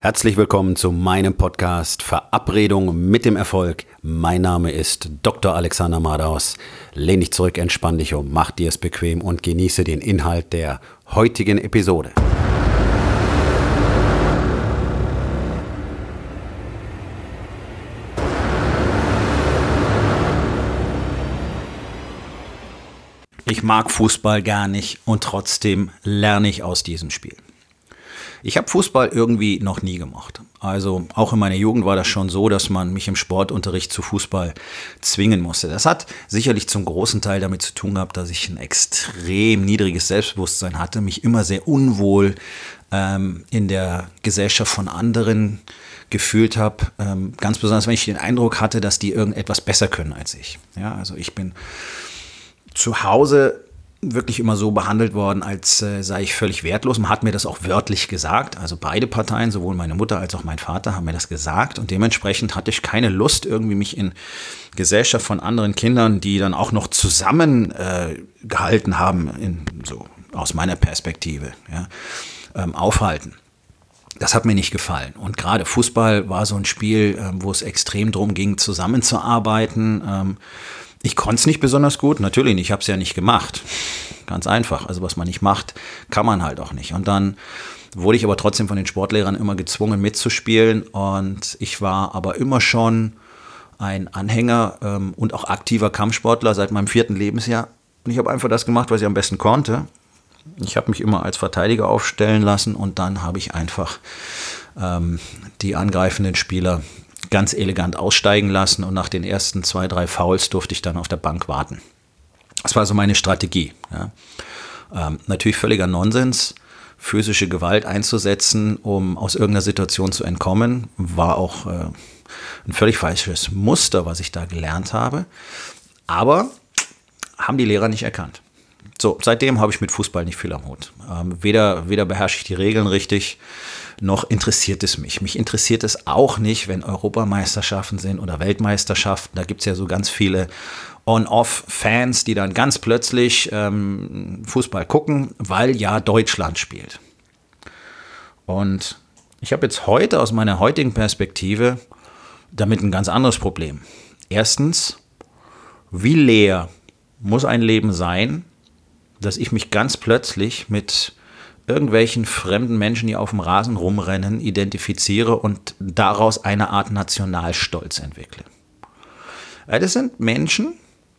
Herzlich willkommen zu meinem Podcast Verabredung mit dem Erfolg. Mein Name ist Dr. Alexander Madaus. Lehn dich zurück, entspann dich um, mach dir es bequem und genieße den Inhalt der heutigen Episode. Ich mag Fußball gar nicht und trotzdem lerne ich aus diesem Spiel. Ich habe Fußball irgendwie noch nie gemocht. Also auch in meiner Jugend war das schon so, dass man mich im Sportunterricht zu Fußball zwingen musste. Das hat sicherlich zum großen Teil damit zu tun gehabt, dass ich ein extrem niedriges Selbstbewusstsein hatte, mich immer sehr unwohl in der Gesellschaft von anderen gefühlt habe. Ganz besonders, wenn ich den Eindruck hatte, dass die irgendetwas besser können als ich. Ja, also ich bin zu Hause wirklich immer so behandelt worden, als sei ich völlig wertlos. Man hat mir das auch wörtlich gesagt. Also beide Parteien, sowohl meine Mutter als auch mein Vater, haben mir das gesagt. Und dementsprechend hatte ich keine Lust, irgendwie mich in Gesellschaft von anderen Kindern, die dann auch noch zusammen gehalten haben, so aus meiner Perspektive, ja, aufhalten. Das hat mir nicht gefallen. Und gerade Fußball war so ein Spiel, wo es extrem darum ging, zusammenzuarbeiten. Ich konnte es nicht besonders gut, natürlich nicht, ich habe es ja nicht gemacht. Ganz einfach, also was man nicht macht, kann man halt auch nicht. Und dann wurde ich aber trotzdem von den Sportlehrern immer gezwungen mitzuspielen und ich war aber immer schon ein Anhänger und auch aktiver Kampfsportler seit meinem 4. Lebensjahr. Und ich habe einfach das gemacht, was ich am besten konnte. Ich habe mich immer als Verteidiger aufstellen lassen und dann habe ich einfach die angreifenden Spieler ganz elegant aussteigen lassen und nach den ersten 2, 3 Fouls durfte ich dann auf der Bank warten. Das war so meine Strategie. Ja. Natürlich völliger Nonsens, physische Gewalt einzusetzen, um aus irgendeiner Situation zu entkommen, war auch ein völlig falsches Muster, was ich da gelernt habe. Aber haben die Lehrer nicht erkannt. So, seitdem habe ich mit Fußball nicht viel am Hut. Weder beherrsche ich die Regeln richtig, noch interessiert es mich. Mich interessiert es auch nicht, wenn Europameisterschaften sind oder Weltmeisterschaften. Da gibt es ja so ganz viele On-Off-Fans, die dann ganz plötzlich Fußball gucken, weil ja Deutschland spielt. Und ich habe jetzt heute aus meiner heutigen Perspektive damit ein ganz anderes Problem. Erstens, wie leer muss ein Leben sein, dass ich mich ganz plötzlich mit irgendwelchen fremden Menschen, die auf dem Rasen rumrennen, identifiziere und daraus eine Art Nationalstolz entwickle. Das sind Menschen,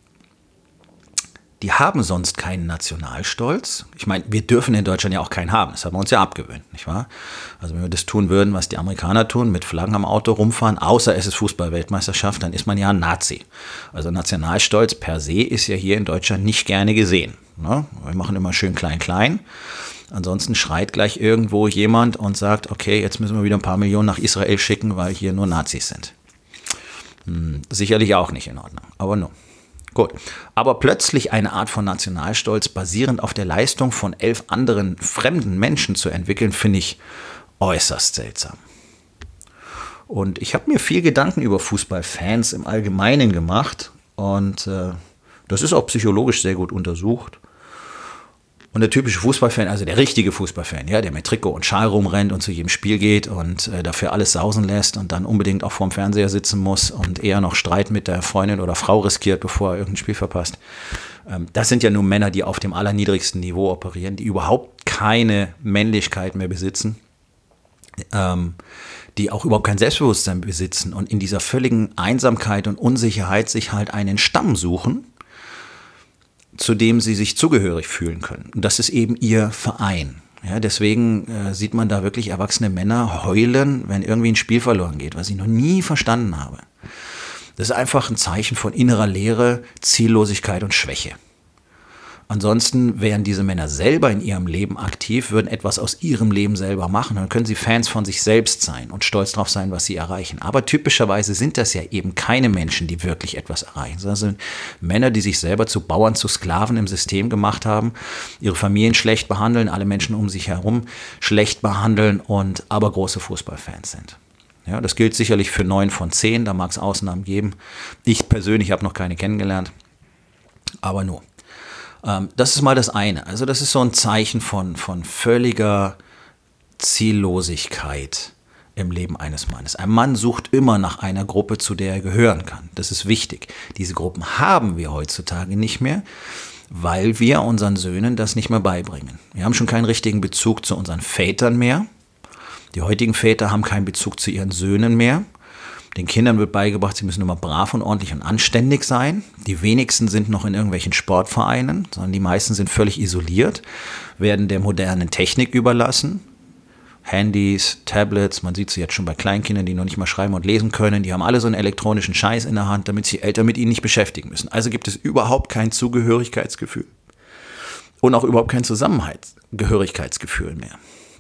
die haben sonst keinen Nationalstolz. Ich meine, wir dürfen in Deutschland ja auch keinen haben. Das haben wir uns ja abgewöhnt, nicht wahr? Also wenn wir das tun würden, was die Amerikaner tun, mit Flaggen am Auto rumfahren, außer es ist Fußball-Weltmeisterschaft, dann ist man ja ein Nazi. Also Nationalstolz per se ist ja hier in Deutschland nicht gerne gesehen. Ne? Wir machen immer schön klein-klein. Ansonsten schreit gleich irgendwo jemand und sagt, okay, jetzt müssen wir wieder ein paar Millionen nach Israel schicken, weil hier nur Nazis sind. Sicherlich auch nicht in Ordnung, aber nur. Gut, aber plötzlich eine Art von Nationalstolz basierend auf der Leistung von 11 anderen fremden Menschen zu entwickeln, finde ich äußerst seltsam. Und ich habe mir viel Gedanken über Fußballfans im Allgemeinen gemacht und das ist auch psychologisch sehr gut untersucht. Und der typische Fußballfan, also der richtige Fußballfan, ja, der mit Trikot und Schal rumrennt und zu jedem Spiel geht und dafür alles sausen lässt und dann unbedingt auch vorm Fernseher sitzen muss und eher noch Streit mit der Freundin oder Frau riskiert, bevor er irgendein Spiel verpasst. Das sind ja nur Männer, die auf dem allerniedrigsten Niveau operieren, die überhaupt keine Männlichkeit mehr besitzen, die auch überhaupt kein Selbstbewusstsein besitzen und in dieser völligen Einsamkeit und Unsicherheit sich halt einen Stamm suchen, zu dem sie sich zugehörig fühlen können. Und das ist eben ihr Verein. Ja, deswegen sieht man da wirklich erwachsene Männer heulen, wenn irgendwie ein Spiel verloren geht, was ich noch nie verstanden habe. Das ist einfach ein Zeichen von innerer Leere, Ziellosigkeit und Schwäche. Ansonsten wären diese Männer selber in ihrem Leben aktiv, würden etwas aus ihrem Leben selber machen. Dann können sie Fans von sich selbst sein und stolz darauf sein, was sie erreichen. Aber typischerweise sind das ja eben keine Menschen, die wirklich etwas erreichen. Das sind Männer, die sich selber zu Bauern, zu Sklaven im System gemacht haben, ihre Familien schlecht behandeln, alle Menschen um sich herum schlecht behandeln und aber große Fußballfans sind. Ja, das gilt sicherlich für 9 von 10, da mag es Ausnahmen geben. Ich persönlich habe noch keine kennengelernt, aber nur. Das ist mal das eine. Also das ist so ein Zeichen von völliger Ziellosigkeit, im Leben eines Mannes. Ein Mann sucht immer nach einer Gruppe, zu der er gehören kann. Das ist wichtig. Diese Gruppen haben wir heutzutage nicht mehr, weil wir unseren Söhnen das nicht mehr beibringen. Wir haben schon keinen richtigen Bezug zu unseren Vätern mehr. Die heutigen Väter haben keinen Bezug zu ihren Söhnen mehr. Den Kindern wird beigebracht, sie müssen immer brav und ordentlich und anständig sein. Die wenigsten sind noch in irgendwelchen Sportvereinen, sondern die meisten sind völlig isoliert, werden der modernen Technik überlassen. Handys, Tablets, man sieht sie jetzt schon bei Kleinkindern, die noch nicht mal schreiben und lesen können, die haben alle so einen elektronischen Scheiß in der Hand, damit sich Eltern mit ihnen nicht beschäftigen müssen. Also gibt es überhaupt kein Zugehörigkeitsgefühl und auch überhaupt kein Zusammengehörigkeitsgefühl mehr.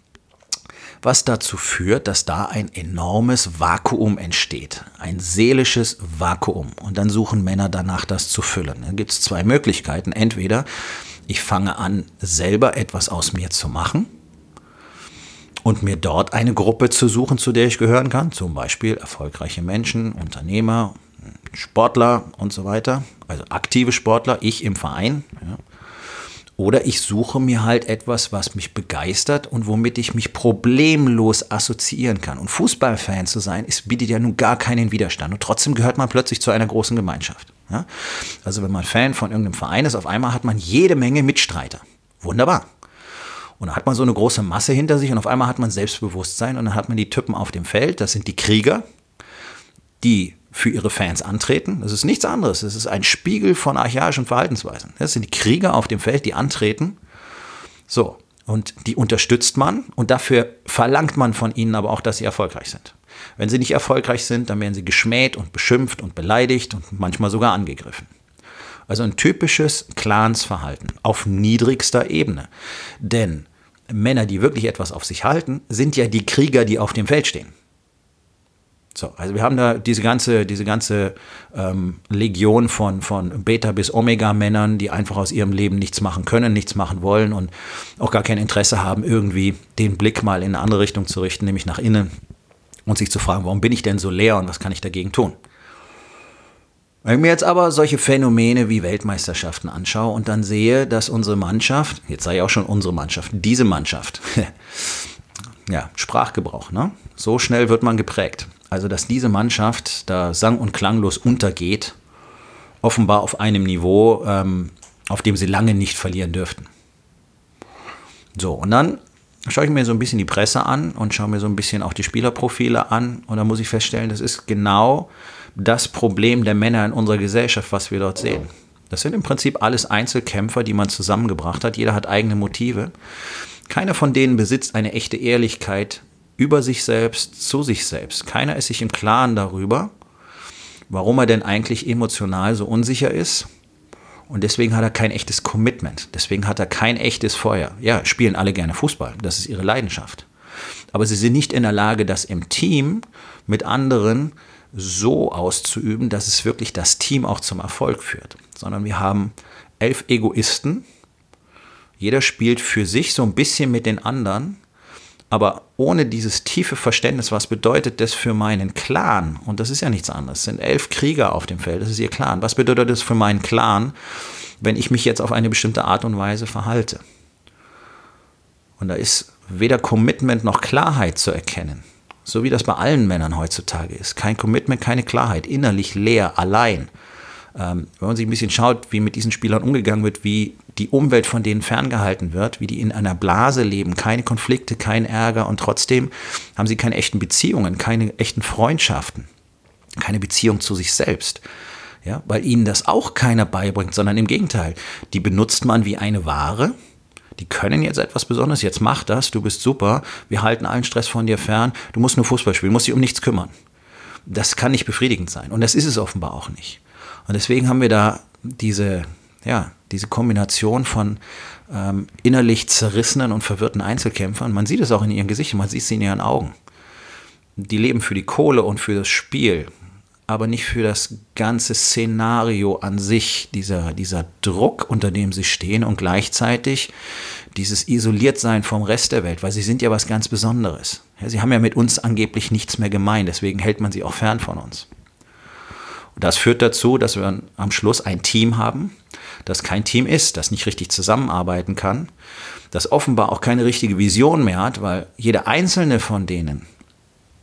Was dazu führt, dass da ein enormes Vakuum entsteht, ein seelisches Vakuum. Und dann suchen Männer danach, das zu füllen. Da gibt es zwei Möglichkeiten. Entweder ich fange an, selber etwas aus mir zu machen und mir dort eine Gruppe zu suchen, zu der ich gehören kann. Zum Beispiel erfolgreiche Menschen, Unternehmer, Sportler und so weiter. Also aktive Sportler, ich im Verein. Ja. Oder ich suche mir halt etwas, was mich begeistert und womit ich mich problemlos assoziieren kann. Und Fußballfan zu sein, bietet ja nun gar keinen Widerstand. Und trotzdem gehört man plötzlich zu einer großen Gemeinschaft. Ja? Also wenn man Fan von irgendeinem Verein ist, auf einmal hat man jede Menge Mitstreiter. Wunderbar. Und dann hat man so eine große Masse hinter sich und auf einmal hat man Selbstbewusstsein und dann hat man die Typen auf dem Feld, das sind die Krieger, die für ihre Fans antreten. Das ist nichts anderes. Das ist ein Spiegel von archaischen Verhaltensweisen. Das sind die Krieger auf dem Feld, die antreten. So, und die unterstützt man und dafür verlangt man von ihnen aber auch, dass sie erfolgreich sind. Wenn sie nicht erfolgreich sind, dann werden sie geschmäht und beschimpft und beleidigt und manchmal sogar angegriffen. Also ein typisches Clansverhalten auf niedrigster Ebene. Denn Männer, die wirklich etwas auf sich halten, sind ja die Krieger, die auf dem Feld stehen. So, also wir haben da diese ganze Legion von Beta- bis Omega-Männern, die einfach aus ihrem Leben nichts machen können, nichts machen wollen und auch gar kein Interesse haben, irgendwie den Blick mal in eine andere Richtung zu richten, nämlich nach innen und sich zu fragen, warum bin ich denn so leer und was kann ich dagegen tun? Wenn ich mir jetzt aber solche Phänomene wie Weltmeisterschaften anschaue und dann sehe, dass unsere Mannschaft, jetzt sage ich auch schon unsere Mannschaft, diese Mannschaft, ja, Sprachgebrauch, ne? So schnell wird man geprägt. Also, dass diese Mannschaft da sang- und klanglos untergeht, offenbar auf einem Niveau, auf dem sie lange nicht verlieren dürften. So, und dann schaue ich mir so ein bisschen die Presse an und schaue mir so ein bisschen auch die Spielerprofile an und dann muss ich feststellen, das ist genau das Problem der Männer in unserer Gesellschaft, was wir dort sehen. Das sind im Prinzip alles Einzelkämpfer, die man zusammengebracht hat. Jeder hat eigene Motive. Keiner von denen besitzt eine echte Ehrlichkeit über sich selbst, zu sich selbst. Keiner ist sich im Klaren darüber, warum er denn eigentlich emotional so unsicher ist. Und deswegen hat er kein echtes Commitment. Deswegen hat er kein echtes Feuer. Ja, spielen alle gerne Fußball. Das ist ihre Leidenschaft. Aber sie sind nicht in der Lage, das im Team mit anderen so auszuüben, dass es wirklich das Team auch zum Erfolg führt. Sondern wir haben 11 Egoisten. Jeder spielt für sich so ein bisschen mit den anderen. Aber ohne dieses tiefe Verständnis, was bedeutet das für meinen Clan? Und das ist ja nichts anderes. Es sind 11 Krieger auf dem Feld, das ist ihr Clan. Was bedeutet das für meinen Clan, wenn ich mich jetzt auf eine bestimmte Art und Weise verhalte? Und da ist weder Commitment noch Klarheit zu erkennen. So wie das bei allen Männern heutzutage ist. Kein Commitment, keine Klarheit, innerlich leer, allein. Wenn man sich ein bisschen schaut, wie mit diesen Spielern umgegangen wird, wie die Umwelt von denen ferngehalten wird, wie die in einer Blase leben, keine Konflikte, kein Ärger und trotzdem haben sie keine echten Beziehungen, keine echten Freundschaften, keine Beziehung zu sich selbst. Ja, weil ihnen das auch keiner beibringt, sondern im Gegenteil, die benutzt man wie eine Ware. Die können jetzt etwas Besonderes, jetzt mach das, du bist super, wir halten allen Stress von dir fern, du musst nur Fußball spielen, musst dich um nichts kümmern. Das kann nicht befriedigend sein und das ist es offenbar auch nicht. Und deswegen haben wir da diese Kombination von innerlich zerrissenen und verwirrten Einzelkämpfern. Man sieht es auch in ihren Gesichtern, man sieht es in ihren Augen. Die leben für die Kohle und für das Spiel, aber nicht für das ganze Szenario an sich, dieser Druck, unter dem sie stehen und gleichzeitig dieses Isoliertsein vom Rest der Welt, weil sie sind ja was ganz Besonderes. Ja, sie haben ja mit uns angeblich nichts mehr gemein, deswegen hält man sie auch fern von uns. Und das führt dazu, dass wir am Schluss ein Team haben, das kein Team ist, das nicht richtig zusammenarbeiten kann, das offenbar auch keine richtige Vision mehr hat, weil jeder einzelne von denen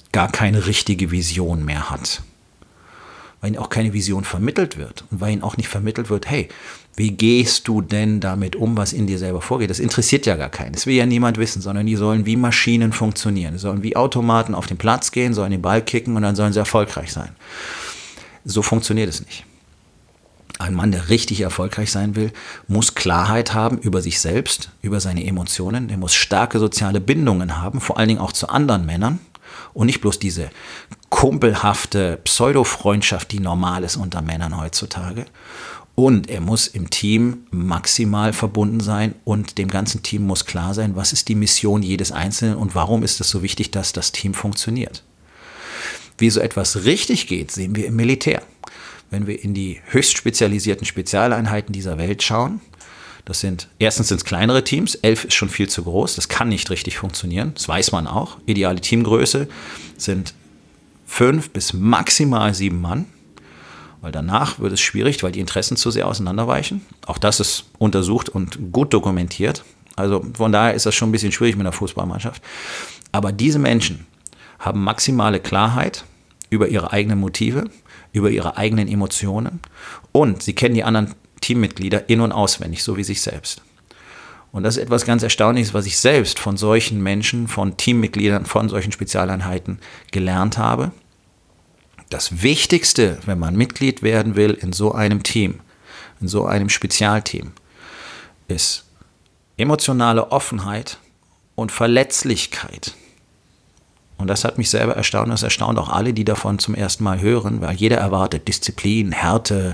gar keine richtige Vision mehr hat. Weil ihnen auch keine Vision vermittelt wird und weil ihnen auch nicht vermittelt wird, hey, wie gehst du denn damit um, was in dir selber vorgeht? Das interessiert ja gar keinen. Das will ja niemand wissen, sondern die sollen wie Maschinen funktionieren. Die sollen wie Automaten auf den Platz gehen, sollen den Ball kicken und dann sollen sie erfolgreich sein. So funktioniert es nicht. Ein Mann, der richtig erfolgreich sein will, muss Klarheit haben über sich selbst, über seine Emotionen. Der muss starke soziale Bindungen haben, vor allen Dingen auch zu anderen Männern. Und nicht bloß diese kumpelhafte Pseudo-Freundschaft, die normal ist unter Männern heutzutage. Und er muss im Team maximal verbunden sein und dem ganzen Team muss klar sein, was ist die Mission jedes Einzelnen und warum ist es so wichtig, dass das Team funktioniert. Wie so etwas richtig geht, sehen wir im Militär. Wenn wir in die höchst spezialisierten Spezialeinheiten dieser Welt schauen, erstens sind es kleinere Teams, 11 ist schon viel zu groß, das kann nicht richtig funktionieren, das weiß man auch. Ideale Teamgröße sind 5 bis maximal 7 Mann, weil danach wird es schwierig, weil die Interessen zu sehr auseinanderweichen. Auch das ist untersucht und gut dokumentiert. Also von daher ist das schon ein bisschen schwierig mit einer Fußballmannschaft. Aber diese Menschen haben maximale Klarheit über ihre eigenen Motive, über ihre eigenen Emotionen und sie kennen die anderen Teammitglieder in- und auswendig, so wie sich selbst. Und das ist etwas ganz Erstaunliches, was ich selbst von solchen Menschen, von Teammitgliedern, von solchen Spezialeinheiten gelernt habe. Das Wichtigste, wenn man Mitglied werden will in so einem Team, in so einem Spezialteam, ist emotionale Offenheit und Verletzlichkeit. Und das hat mich selber erstaunt, das erstaunt auch alle, die davon zum ersten Mal hören, weil jeder erwartet Disziplin, Härte,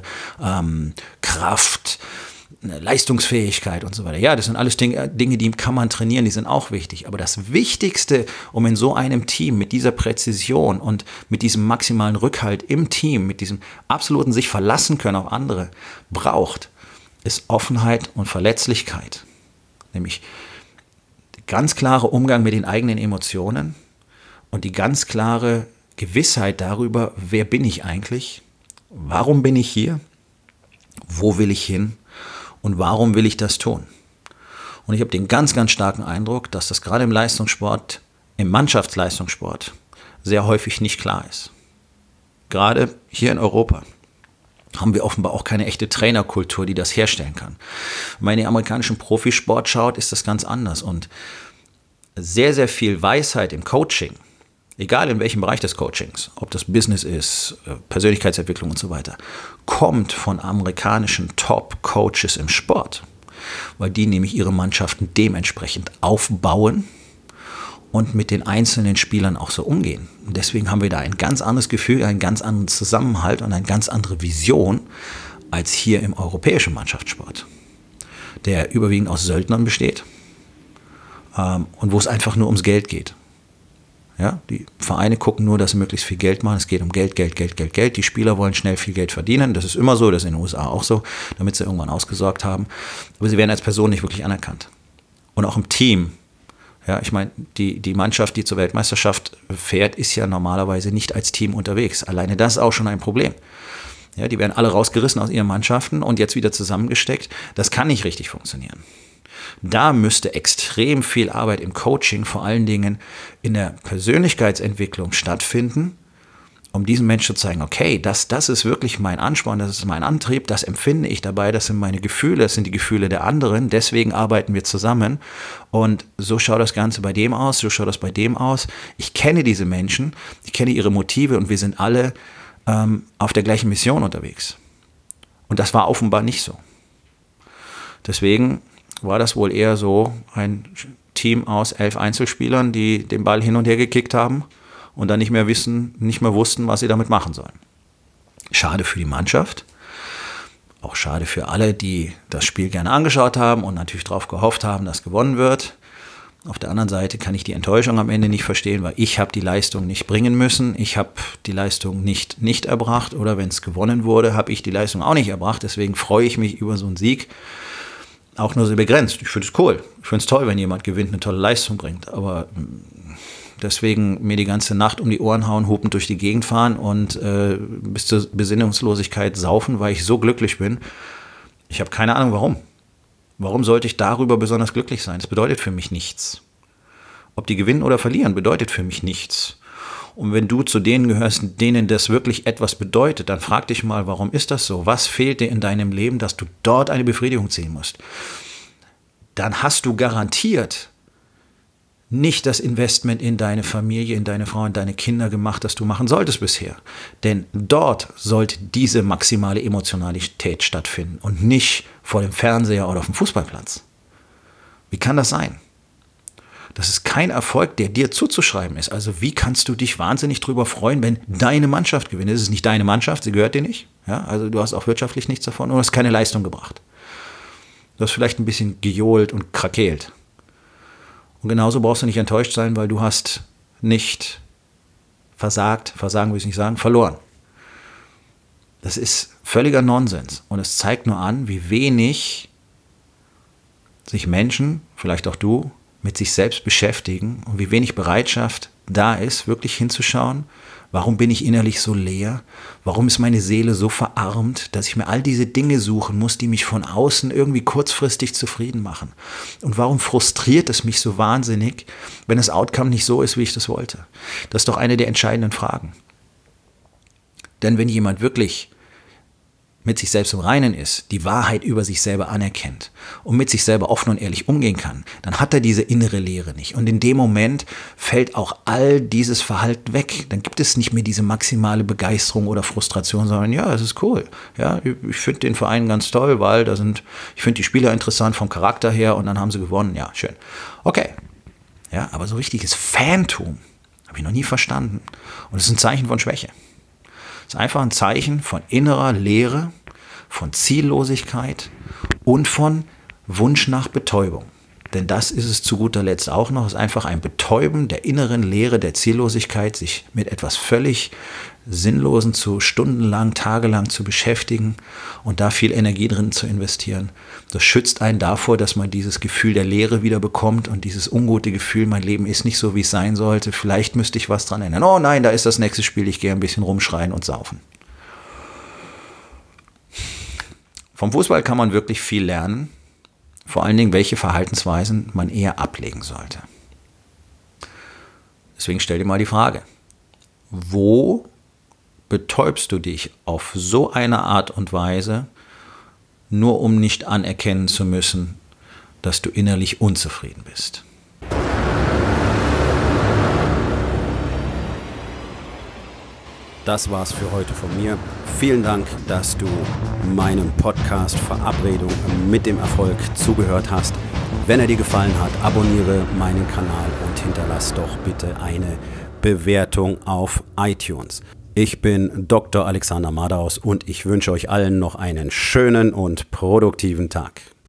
Kraft, Leistungsfähigkeit und so weiter. Ja, das sind alles Dinge, die kann man trainieren, die sind auch wichtig. Aber das Wichtigste, um in so einem Team mit dieser Präzision und mit diesem maximalen Rückhalt im Team, mit diesem absoluten sich verlassen können auf andere, braucht, ist Offenheit und Verletzlichkeit. Nämlich der ganz klare Umgang mit den eigenen Emotionen, und die ganz klare Gewissheit darüber, wer bin ich eigentlich, warum bin ich hier, wo will ich hin und warum will ich das tun. Und ich habe den ganz, ganz starken Eindruck, dass das gerade im Leistungssport, im Mannschaftsleistungssport, sehr häufig nicht klar ist. Gerade hier in Europa haben wir offenbar auch keine echte Trainerkultur, die das herstellen kann. Wenn man in den amerikanischen Profisport schaut, ist das ganz anders. Und sehr, sehr viel Weisheit im Coaching, egal in welchem Bereich des Coachings, ob das Business ist, Persönlichkeitsentwicklung und so weiter, kommt von amerikanischen Top-Coaches im Sport, weil die nämlich ihre Mannschaften dementsprechend aufbauen und mit den einzelnen Spielern auch so umgehen. Und deswegen haben wir da ein ganz anderes Gefühl, einen ganz anderen Zusammenhalt und eine ganz andere Vision als hier im europäischen Mannschaftssport, der überwiegend aus Söldnern besteht und wo es einfach nur ums Geld geht. Ja, die Vereine gucken nur, dass sie möglichst viel Geld machen. Es geht um Geld, Geld, Geld, Geld, Geld. Die Spieler wollen schnell viel Geld verdienen. Das ist immer so, das ist in den USA auch so, damit sie irgendwann ausgesorgt haben. Aber sie werden als Person nicht wirklich anerkannt. Und auch im Team. Ja, ich meine, die Mannschaft, die zur Weltmeisterschaft fährt, ist ja normalerweise nicht als Team unterwegs. Alleine das ist auch schon ein Problem. Ja, die werden alle rausgerissen aus ihren Mannschaften und jetzt wieder zusammengesteckt. Das kann nicht richtig funktionieren. Da müsste extrem viel Arbeit im Coaching, vor allen Dingen in der Persönlichkeitsentwicklung stattfinden, um diesen Menschen zu zeigen, okay, das ist wirklich mein Ansporn, das ist mein Antrieb, das empfinde ich dabei, das sind meine Gefühle, das sind die Gefühle der anderen, deswegen arbeiten wir zusammen und so schaut das Ganze bei dem aus, so schaut das bei dem aus. Ich kenne diese Menschen, ich kenne ihre Motive und wir sind alle auf der gleichen Mission unterwegs. Und das war offenbar nicht so. Deswegen war das wohl eher so ein Team aus 11 Einzelspielern, die den Ball hin und her gekickt haben und dann nicht mehr wussten, was sie damit machen sollen. Schade für die Mannschaft, auch schade für alle, die das Spiel gerne angeschaut haben und natürlich darauf gehofft haben, dass gewonnen wird. Auf der anderen Seite kann ich die Enttäuschung am Ende nicht verstehen, weil ich habe die Leistung nicht bringen müssen, ich habe die Leistung nicht erbracht oder wenn es gewonnen wurde, habe ich die Leistung auch nicht erbracht. Deswegen freue ich mich über so einen Sieg. Auch nur so begrenzt. Ich finde es cool. Ich finde es toll, wenn jemand gewinnt, eine tolle Leistung bringt. Aber deswegen mir die ganze Nacht um die Ohren hauen, hupend durch die Gegend fahren und bis zur Besinnungslosigkeit saufen, weil ich so glücklich bin. Ich habe keine Ahnung, warum. Warum sollte ich darüber besonders glücklich sein? Das bedeutet für mich nichts. Ob die gewinnen oder verlieren, bedeutet für mich nichts. Und wenn du zu denen gehörst, denen das wirklich etwas bedeutet, dann frag dich mal, warum ist das so? Was fehlt dir in deinem Leben, dass du dort eine Befriedigung ziehen musst? Dann hast du garantiert nicht das Investment in deine Familie, in deine Frau, in deine Kinder gemacht, das du machen solltest bisher. Denn dort sollte diese maximale Emotionalität stattfinden und nicht vor dem Fernseher oder auf dem Fußballplatz. Wie kann das sein? Das ist kein Erfolg, der dir zuzuschreiben ist. Also wie kannst du dich wahnsinnig drüber freuen, wenn deine Mannschaft gewinnt? Es ist nicht deine Mannschaft, sie gehört dir nicht. Ja, also du hast auch wirtschaftlich nichts davon und hast keine Leistung gebracht. Du hast vielleicht ein bisschen gejohlt und krakeelt. Und genauso brauchst du nicht enttäuscht sein, weil du hast nicht versagen will ich nicht sagen, verloren. Das ist völliger Nonsens. Und es zeigt nur an, wie wenig sich Menschen, vielleicht auch du, mit sich selbst beschäftigen und wie wenig Bereitschaft da ist, wirklich hinzuschauen, warum bin ich innerlich so leer, warum ist meine Seele so verarmt, dass ich mir all diese Dinge suchen muss, die mich von außen irgendwie kurzfristig zufrieden machen. Und warum frustriert es mich so wahnsinnig, wenn das Outcome nicht so ist, wie ich das wollte? Das ist doch eine der entscheidenden Fragen. Denn wenn jemand wirklich mit sich selbst im Reinen ist, die Wahrheit über sich selber anerkennt und mit sich selber offen und ehrlich umgehen kann, dann hat er diese innere Leere nicht. Und in dem Moment fällt auch all dieses Verhalten weg. Dann gibt es nicht mehr diese maximale Begeisterung oder Frustration, sondern ja, es ist cool. Ja, ich finde den Verein ganz toll, weil ich finde die Spieler interessant vom Charakter her und dann haben sie gewonnen. Ja, schön. Okay. Ja, aber so richtiges Fantum habe ich noch nie verstanden. Und es ist ein Zeichen von Schwäche. Es ist einfach ein Zeichen von innerer Leere, von Ziellosigkeit und von Wunsch nach Betäubung. Denn das ist es zu guter Letzt auch noch. Es ist einfach ein Betäuben der inneren Leere, der Ziellosigkeit, sich mit etwas völlig Sinnlosen stundenlang, tagelang zu beschäftigen und da viel Energie drin zu investieren. Das schützt einen davor, dass man dieses Gefühl der Leere wieder bekommt und dieses ungute Gefühl, mein Leben ist nicht so, wie es sein sollte. Vielleicht müsste ich was dran ändern. Oh nein, da ist das nächste Spiel, ich gehe ein bisschen rumschreien und saufen. Vom Fußball kann man wirklich viel lernen. Vor allen Dingen, welche Verhaltensweisen man eher ablegen sollte. Deswegen stell dir mal die Frage, wo betäubst du dich auf so eine Art und Weise, nur um nicht anerkennen zu müssen, dass du innerlich unzufrieden bist? Das war's für heute von mir. Vielen Dank, dass du meinem Podcast Verabredung mit dem Erfolg zugehört hast. Wenn er dir gefallen hat, abonniere meinen Kanal und hinterlass doch bitte eine Bewertung auf iTunes. Ich bin Dr. Alexander Madaus und ich wünsche euch allen noch einen schönen und produktiven Tag.